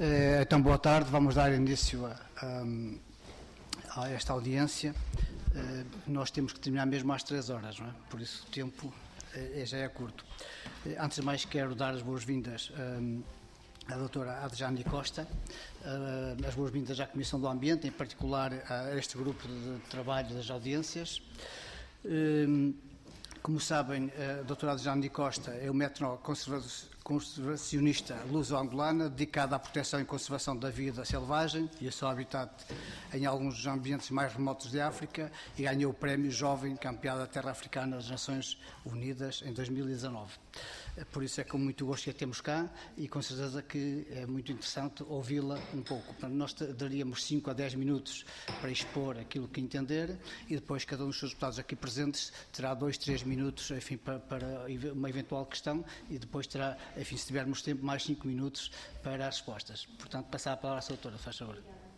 Então, boa tarde. Vamos dar início a esta audiência. Nós temos que terminar mesmo às 3 horas, não é? Por isso o tempo já é curto. Antes de mais, quero dar as boas-vindas à doutora Adjane Costa, as boas-vindas à Comissão do Ambiente, em particular a este grupo de trabalho das audiências. Como sabem, a doutora Adjane Costa é uma etnoconservacionista luso-angolana dedicada à proteção e conservação da vida selvagem e ao seu habitat em alguns dos ambientes mais remotos de África e ganhou o Prémio Jovem Campeã da Terra Africana das Nações Unidas em 2019. Por isso é com muito gosto que a temos cá e com certeza que é muito interessante ouvi-la um pouco. Portanto, nós daríamos 5 a 10 minutos para expor aquilo que entender e depois cada um dos seus deputados aqui presentes terá 2, 3 minutos, enfim, para uma eventual questão e depois terá, enfim, se tivermos tempo, mais 5 minutos para as respostas. Portanto, passar a palavra à sua doutora, faz favor.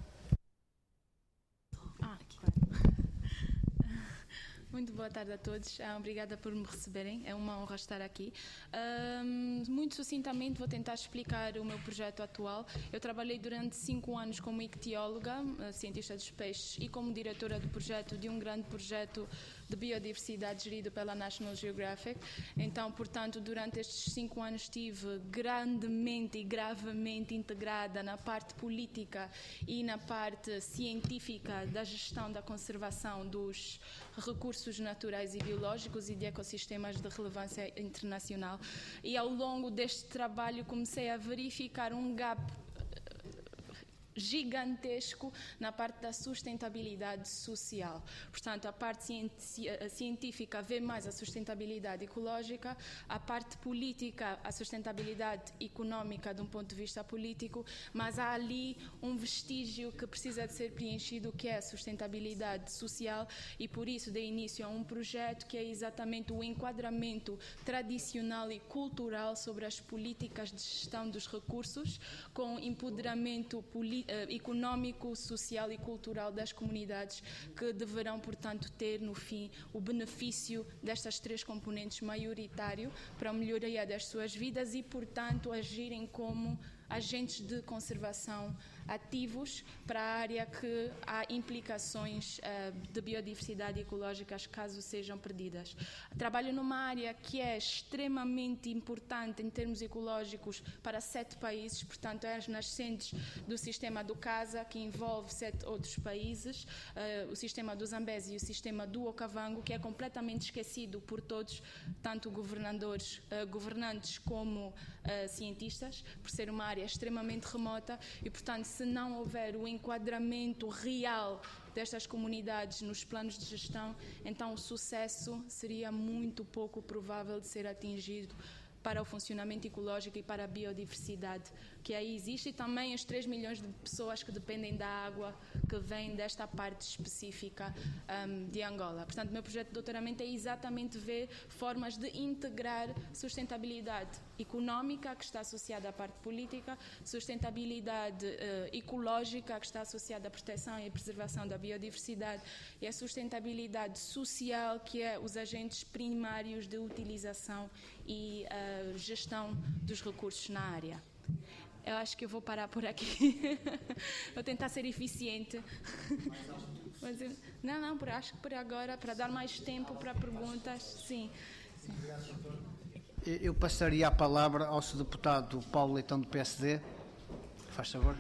Muito boa tarde a todos, obrigada por me receberem, é uma honra estar aqui. Muito sucintamente vou tentar explicar o meu projeto atual. Eu trabalhei durante 5 anos como ictióloga, cientista dos peixes e como diretora do projeto de um grande projeto de biodiversidade gerido pela National Geographic. Então, portanto, durante estes 5 anos estive grandemente e gravemente integrada na parte política e na parte científica da gestão da conservação dos recursos naturais e biológicos e de ecossistemas de relevância internacional. E ao longo deste trabalho comecei a verificar um gap gigantesco na parte da sustentabilidade social. Portanto, a parte científica vê mais a sustentabilidade ecológica, a parte política, a sustentabilidade económica de um ponto de vista político, mas há ali um vestígio que precisa de ser preenchido, que é a sustentabilidade social, e por isso dei início a um projeto que é exatamente o enquadramento tradicional e cultural sobre as políticas de gestão dos recursos, com empoderamento económico, social e cultural das comunidades que deverão, portanto, ter no fim o benefício destas 3 componentes maioritário para a melhoria das suas vidas e, portanto, agirem como agentes de conservação ativos para a área que há implicações de biodiversidade ecológicas caso sejam perdidas. Trabalho numa área que é extremamente importante em termos ecológicos para 7 países, portanto é as nascentes do sistema do CASA, que envolve 7 outros países, o sistema do Zambezi e o sistema do Okavango, que é completamente esquecido por todos, tanto governantes como cientistas, por ser uma área extremamente remota e, portanto, se não houver o enquadramento real destas comunidades nos planos de gestão, então o sucesso seria muito pouco provável de ser atingido para o funcionamento ecológico e para a biodiversidade que aí existe e também os 3 milhões de pessoas que dependem da água que vem desta parte específica de Angola. Portanto, o meu projeto de doutoramento é exatamente ver formas de integrar sustentabilidade económica, que está associada à parte política, sustentabilidade ecológica, que está associada à proteção e à preservação da biodiversidade, e a sustentabilidade social, que é os agentes primários de utilização e gestão dos recursos na área. Eu acho que eu vou parar por aqui. Vou tentar ser eficiente. Mas acho que por agora, para dar mais tempo para perguntas, sim. Eu passaria a palavra ao seu deputado Paulo Leitão, do PSD. Faz favor.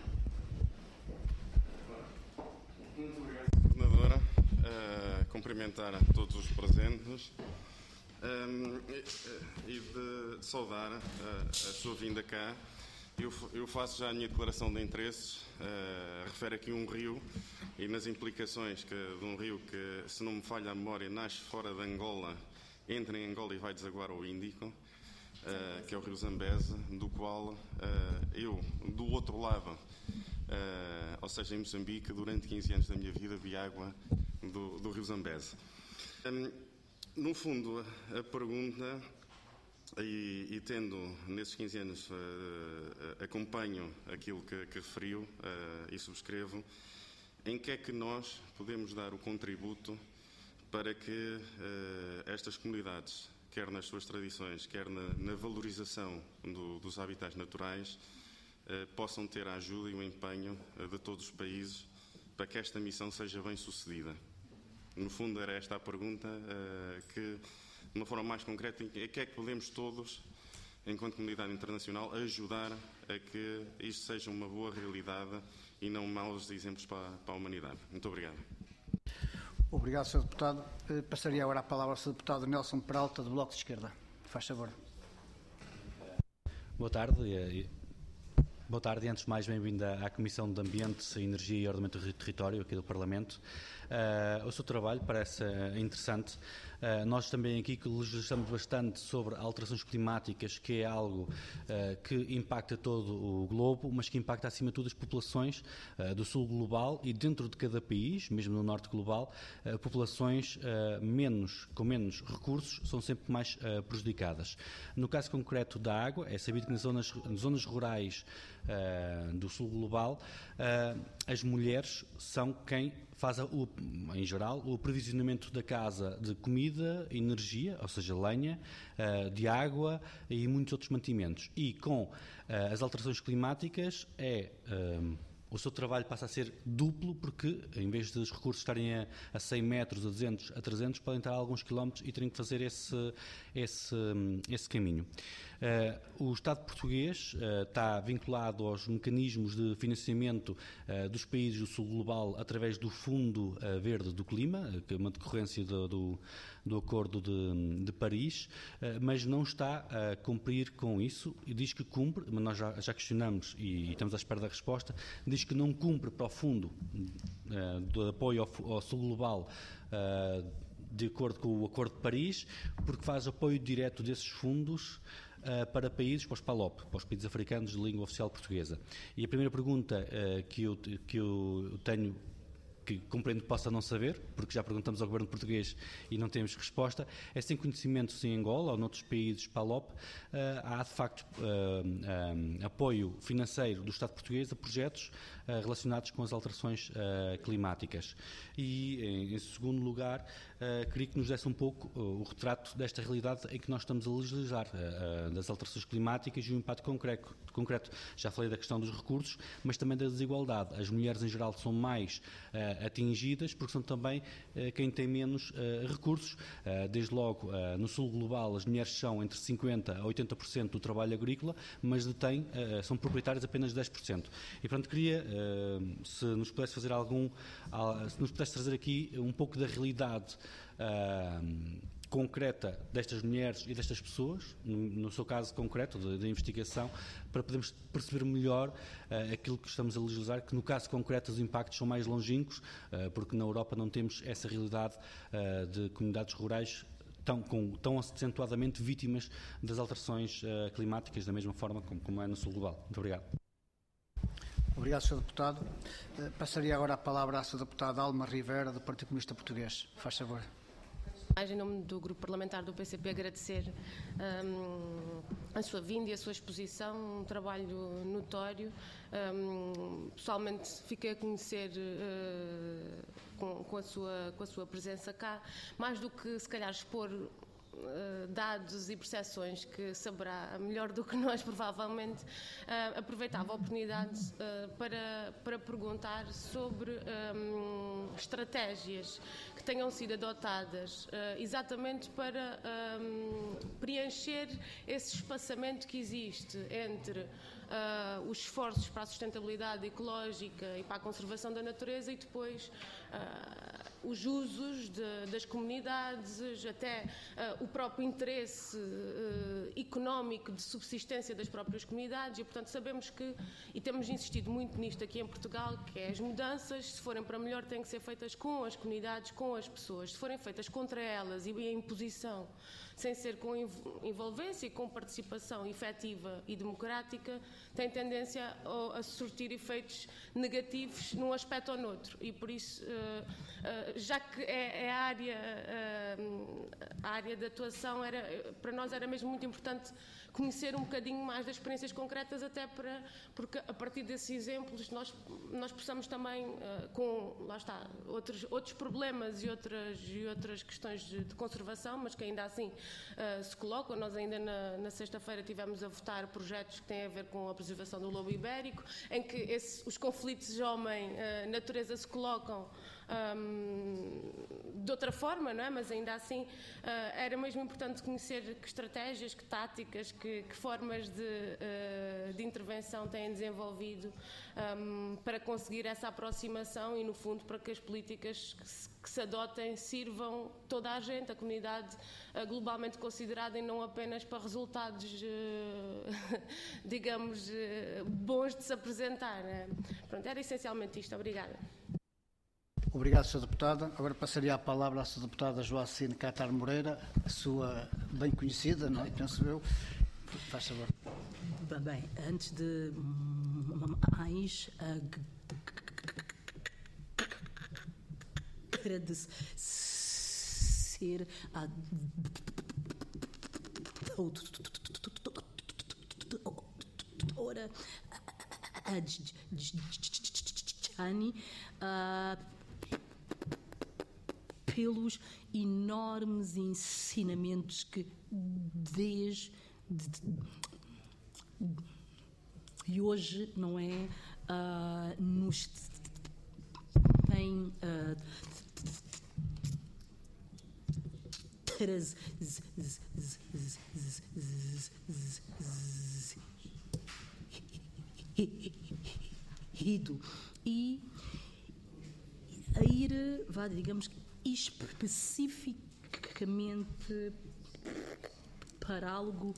Muito obrigado, Coordenadora. Cumprimentar a todos os presentes e de saudar a sua vinda cá. Eu faço já a minha declaração de interesses, refere aqui um rio e nas implicações de um rio que, se não me falha a memória, nasce fora de Angola, entra em Angola e vai desaguar ao Índico, que é o rio Zambeze, do qual eu, do outro lado, ou seja, em Moçambique, durante 15 anos da minha vida, vi água do rio Zambeze. No fundo, a pergunta, e tendo nesses 15 anos acompanho aquilo que referiu e subscrevo, em que é que nós podemos dar o contributo para que estas comunidades, quer nas suas tradições, quer na valorização dos habitats naturais, possam ter a ajuda e o empenho de todos os países para que esta missão seja bem sucedida. No fundo, era esta a pergunta, que, de uma forma mais concreta, é que podemos todos, enquanto comunidade internacional, ajudar a que isto seja uma boa realidade e não maus exemplos para a humanidade. Muito obrigado. Obrigado, Sr. Deputado. Passaria agora a palavra ao Sr. Deputado Nelson Peralta, do Bloco de Esquerda. Faz favor. Boa tarde. Boa tarde, antes de mais, bem-vinda à Comissão de Ambiente, Energia e Ordenamento do Território aqui do Parlamento. O seu trabalho parece interessante. Nós também aqui que legislamos bastante sobre alterações climáticas, que é algo que impacta todo o globo, mas que impacta acima de tudo as populações do sul global e dentro de cada país, mesmo no norte global, populações com menos recursos são sempre mais prejudicadas. No caso concreto da água, é sabido que nas zonas rurais do sul global, as mulheres são quem faz, em geral, o aprovisionamento da casa de comida, energia, ou seja, lenha, de água e muitos outros mantimentos. E com as alterações climáticas o seu trabalho passa a ser duplo, porque em vez dos recursos estarem a 100 metros, a 200, a 300, podem estar a alguns quilómetros e terem que fazer esse caminho. O Estado português está vinculado aos mecanismos de financiamento dos países do sul global através do Fundo Verde do Clima, que é uma decorrência do Acordo de Paris, mas não está a cumprir com isso e diz que cumpre, mas nós já questionamos e estamos à espera da resposta, diz que não cumpre para o Fundo de Apoio ao Sul Global de acordo com o Acordo de Paris, porque faz apoio direto desses fundos para países, para os PALOP, para os países africanos de língua oficial portuguesa. E a primeira pergunta que eu tenho, que compreendo que possa não saber, porque já perguntamos ao Governo português e não temos resposta, é se tem conhecimento se em Angola ou noutros países PALOP há de facto apoio financeiro do Estado português a projetos relacionados com as alterações climáticas. E, em segundo lugar, queria que nos desse um pouco o retrato desta realidade em que nós estamos a legislar, das alterações climáticas e o impacto concreto. Já falei da questão dos recursos, mas também da desigualdade. As mulheres, em geral, são mais atingidas porque são também quem tem menos recursos. Desde logo, no sul global, as mulheres são entre 50% a 80% do trabalho agrícola, mas são proprietárias apenas de 10%. E, portanto, queria, se nos pudesse se nos pudesse trazer aqui um pouco da realidade concreta destas mulheres e destas pessoas, no seu caso concreto da investigação, para podermos perceber melhor aquilo que estamos a legislar, que no caso concreto os impactos são mais longínquos, porque na Europa não temos essa realidade de comunidades rurais tão acentuadamente vítimas das alterações climáticas, da mesma forma como é no sul global. Muito obrigado. Obrigado, Sr. Deputado. Passaria agora a palavra à Sra. Deputada Alma Rivera, do Partido Comunista Português. Faz favor. Em nome do Grupo Parlamentar do PCP, agradecer a sua vinda e a sua exposição, um trabalho notório. Pessoalmente fiquei a conhecer com a sua presença cá, mais do que se calhar expor dados e percepções que saberá melhor do que nós, provavelmente, aproveitava a oportunidade para perguntar sobre estratégias que tenham sido adotadas exatamente para preencher esse espaçamento que existe entre os esforços para a sustentabilidade ecológica e para a conservação da natureza e depois os usos das comunidades, até o próprio interesse económico de subsistência das próprias comunidades e, portanto, sabemos que, e temos insistido muito nisto aqui em Portugal, que as mudanças, se forem para melhor, têm que ser feitas com as comunidades, com as pessoas. Se forem feitas contra elas e a imposição, sem ser com envolvência e com participação efetiva e democrática, tem tendência a surtir efeitos negativos num aspecto ou noutro. E por isso, já que é a área de atuação, para nós era mesmo muito importante conhecer um bocadinho mais das experiências concretas, até porque a partir desses exemplos nós possamos também, lá está, outros problemas e outras questões de conservação, mas que ainda assim se colocam. Nós ainda na sexta-feira tivemos a votar projetos que têm a ver com a preservação do lobo ibérico, em que os conflitos homem-natureza se colocam de outra forma, não é? Mas ainda assim era mesmo importante conhecer que estratégias, que táticas, que formas de intervenção têm desenvolvido para conseguir essa aproximação e, no fundo, para que as políticas que se adotem sirvam toda a gente, a comunidade globalmente considerada, e não apenas para resultados, digamos, bons de se apresentar. Pronto, era essencialmente isto. Obrigada. Obrigado, Sra. Deputada. Agora passaria a palavra à Sra. Deputada Joacine Catar Moreira, a sua bem conhecida, não é? Penso eu. Faz favor. Bem, antes de mais, agradecer à doutora Jane pelos enormes ensinamentos que desde e hoje, não é, nos tem trazido e a ir, digamos, especificamente para algo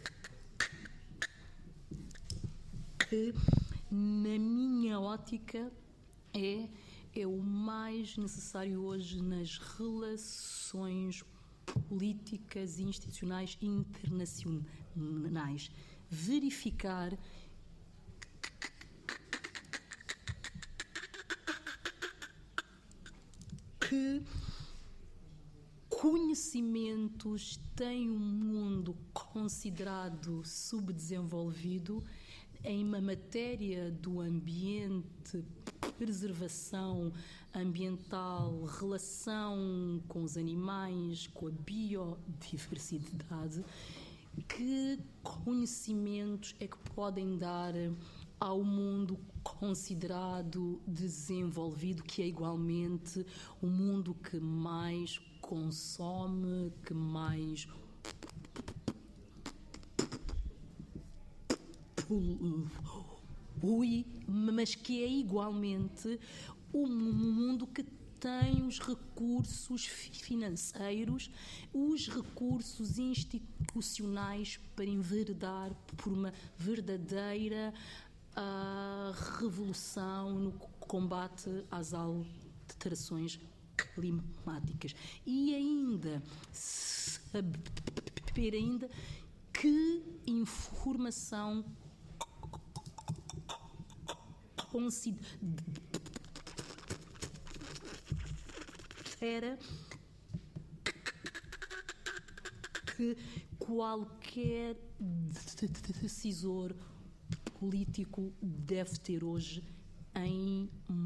que, na minha ótica, é o mais necessário hoje nas relações políticas e institucionais internacionais. Verificar que conhecimentos têm um mundo considerado subdesenvolvido em uma matéria do ambiente, preservação ambiental, relação com os animais, com a biodiversidade, que conhecimentos é que podem dar ao mundo considerado desenvolvido, que é igualmente o mundo que mais consome, que mais polui, mas que é igualmente o mundo que tem os recursos financeiros, os recursos institucionais para enveredar por uma verdadeira revolução no combate às alterações climáticas. E ainda saber ainda que informação considera que qualquer decisor político deve ter hoje em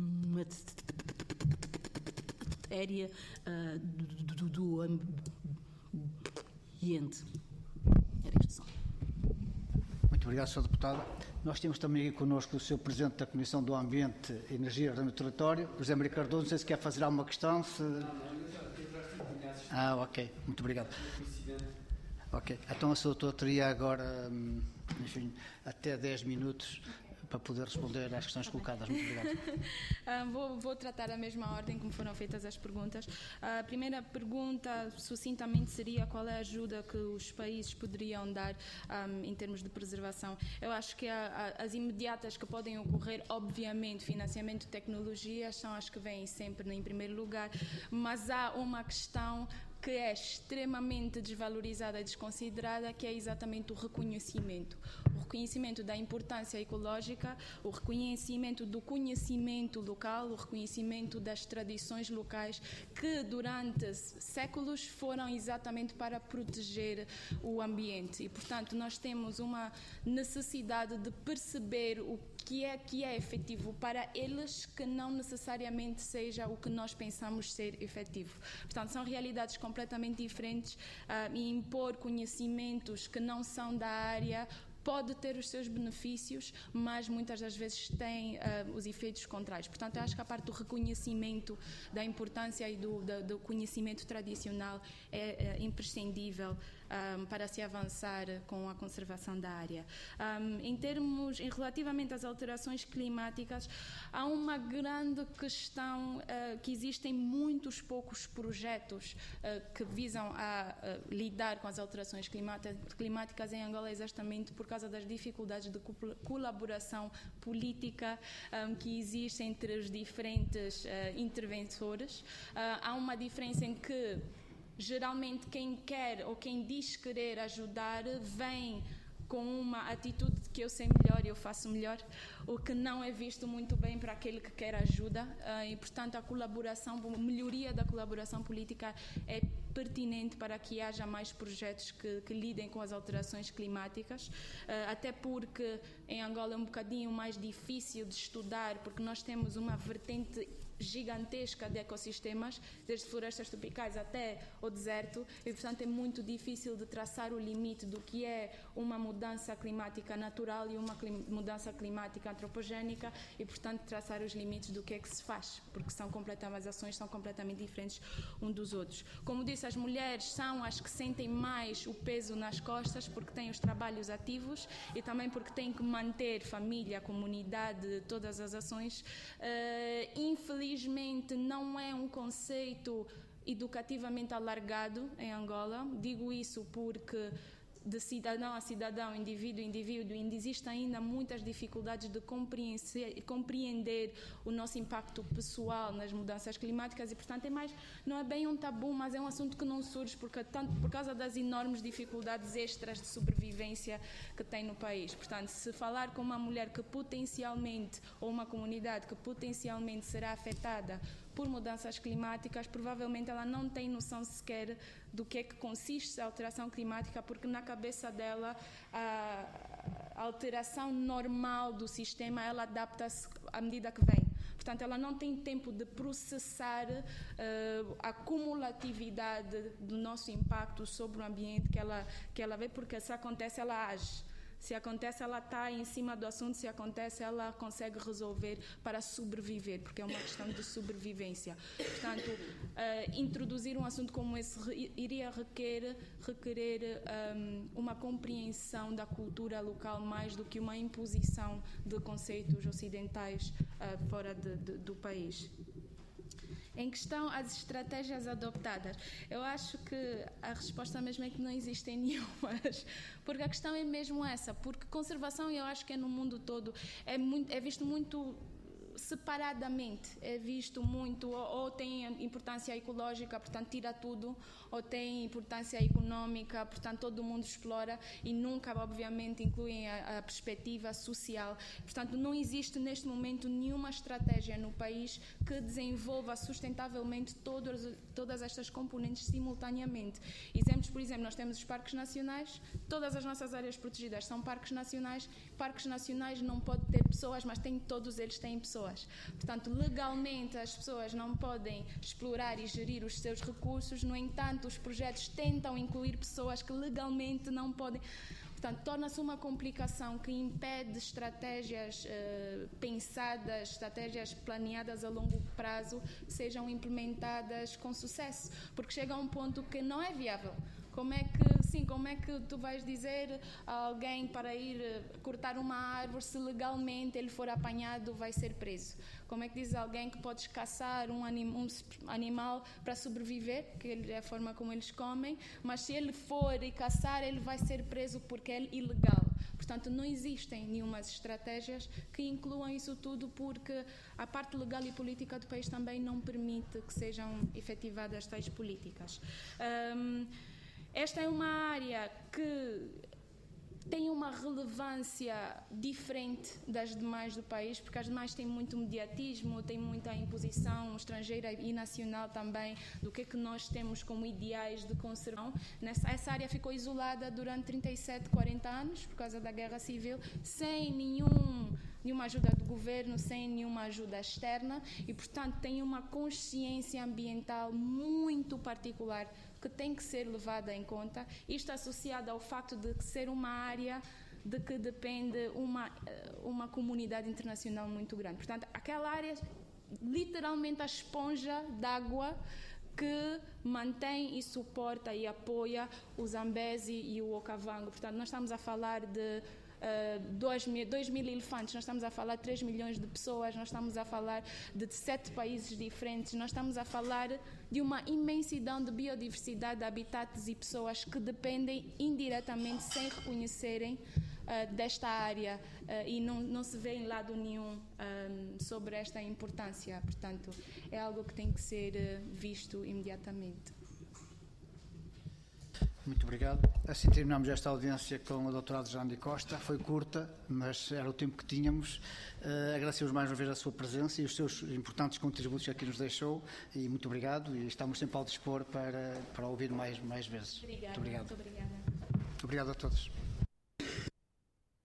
matéria do ambiente. Era isto só. Muito obrigado, Sr. Deputada. Nós temos também aqui connosco o Sr. Presidente da Comissão do Ambiente, Energia e Ordenamento do Território, José Maria Cardoso. Não sei se quer fazer alguma questão. Ok. Muito obrigado. Ok. Então a Sra. Doutora teria agora, enfim, até 10 minutos para poder responder às questões colocadas. Muito obrigado. Vou tratar a mesma ordem como foram feitas as perguntas. A primeira pergunta, sucintamente, seria qual é a ajuda que os países poderiam dar em termos de preservação. Eu acho que as imediatas que podem ocorrer, obviamente, financiamento de tecnologias são as que vêm sempre em primeiro lugar, mas há uma questão que é extremamente desvalorizada e desconsiderada, que é exatamente o reconhecimento. O reconhecimento da importância ecológica, o reconhecimento do conhecimento local, o reconhecimento das tradições locais, que durante séculos foram exatamente para proteger o ambiente. E, portanto, nós temos uma necessidade de perceber o que é efetivo para eles, que não necessariamente seja o que nós pensamos ser efetivo. Portanto, são realidades completamente diferentes, e impor conhecimentos que não são da área pode ter os seus benefícios, mas muitas das vezes tem os efeitos contrários. Portanto, eu acho que a parte do reconhecimento da importância e do conhecimento tradicional é imprescindível para se avançar com a conservação da área. Relativamente às alterações climáticas, há uma grande questão que existem muitos poucos projetos que visam a lidar com as alterações climáticas em Angola, exatamente por causa das dificuldades de colaboração política que existe entre os diferentes interventores. Há uma diferença em que geralmente quem quer ou quem diz querer ajudar vem com uma atitude de que eu sei melhor e eu faço melhor, o que não é visto muito bem para aquele que quer ajuda, e portanto a melhoria da colaboração política é pertinente para que haja mais projetos que lidem com as alterações climáticas, até porque em Angola é um bocadinho mais difícil de estudar, porque nós temos uma vertente gigantesca de ecossistemas, desde florestas tropicais até o deserto, e portanto é muito difícil de traçar o limite do que é uma mudança climática natural e uma mudança climática antropogénica, e portanto traçar os limites do que é que se faz, porque as ações são completamente diferentes uns dos outros. Como disse, as mulheres são as que sentem mais o peso nas costas, porque têm os trabalhos ativos e também porque têm que manter família, comunidade, todas as ações. Infelizmente não é um conceito educativamente alargado em Angola. Digo isso porque de cidadão a cidadão, indivíduo a indivíduo, ainda existem ainda muitas dificuldades de compreender o nosso impacto pessoal nas mudanças climáticas e, portanto, não é bem um tabu, mas é um assunto que não surge por causa das enormes dificuldades extras de sobrevivência que tem no país. Portanto, se falar com uma mulher que potencialmente, ou uma comunidade que potencialmente será afetada por mudanças climáticas, provavelmente ela não tem noção sequer do que é que consiste a alteração climática, porque na cabeça dela a alteração normal do sistema, ela adapta-se à medida que vem. Portanto, ela não tem tempo de processar a cumulatividade do nosso impacto sobre o ambiente que ela vê, porque se acontece, ela age. Se acontece, ela está em cima do assunto. Se acontece, ela consegue resolver para sobreviver, porque é uma questão de sobrevivência. Portanto, introduzir um assunto como esse iria requerer uma compreensão da cultura local mais do que uma imposição de conceitos ocidentais fora do país. Em questão às estratégias adoptadas, eu acho que a resposta mesmo é que não existem nenhumas, porque a questão é mesmo essa, porque conservação, eu acho que é no mundo todo, é visto muito separadamente, é visto muito, ou tem importância ecológica, portanto tira tudo, ou tem importância económica, portanto todo mundo explora e nunca, obviamente, incluem a perspectiva social. Portanto, não existe neste momento nenhuma estratégia no país que desenvolva sustentavelmente todas estas componentes simultaneamente. Exemplos, por exemplo, nós temos os parques nacionais, todas as nossas áreas protegidas são parques nacionais não podem ter pessoas, mas todos eles têm pessoas. Portanto, legalmente as pessoas não podem explorar e gerir os seus recursos, no entanto, os projetos tentam incluir pessoas que legalmente não podem. Portanto, torna-se uma complicação que impede estratégias pensadas, estratégias planeadas a longo prazo sejam implementadas com sucesso, porque chega a um ponto que não é viável. Como é que tu vais dizer a alguém para ir cortar uma árvore se legalmente ele for apanhado vai ser preso? Como é que dizes a alguém que podes caçar um animal para sobreviver, que é a forma como eles comem, mas se ele for e caçar, ele vai ser preso porque é ilegal? Portanto, não existem nenhumas estratégias que incluam isso tudo, porque a parte legal e política do país também não permite que sejam efetivadas tais políticas. Esta é uma área que tem uma relevância diferente das demais do país, porque as demais têm muito mediatismo, têm muita imposição estrangeira e nacional também do que é que nós temos como ideais de conservação. Essa área ficou isolada durante 37, 40 anos por causa da Guerra Civil, sem nenhum nenhuma ajuda do governo, sem nenhuma ajuda externa e, portanto, tem uma consciência ambiental muito particular que tem que ser levada em conta. Isto associado ao facto de ser uma área de que depende uma comunidade internacional muito grande. Portanto, aquela área, literalmente a esponja d'água que mantém e suporta e apoia o Zambezi e o Okavango. Portanto, nós estamos a falar de 2 mil elefantes, nós estamos a falar de 3 milhões de pessoas, nós estamos a falar de 7 países diferentes, nós estamos a falar de uma imensidão de biodiversidade, de habitats e pessoas que dependem indiretamente, sem reconhecerem, desta área e não se vê em lado nenhum sobre esta importância. Portanto, é algo que tem que ser visto imediatamente. Muito obrigado. Assim terminamos esta audiência com a doutora Alexandre Costa. Foi curta, mas era o tempo que tínhamos. Agradecemos mais uma vez a sua presença e os seus importantes contributos que aqui nos deixou. E muito obrigado. E estamos sempre ao dispor para ouvir mais vezes. Obrigada. Muito obrigado. Muito obrigada. Obrigado a todos.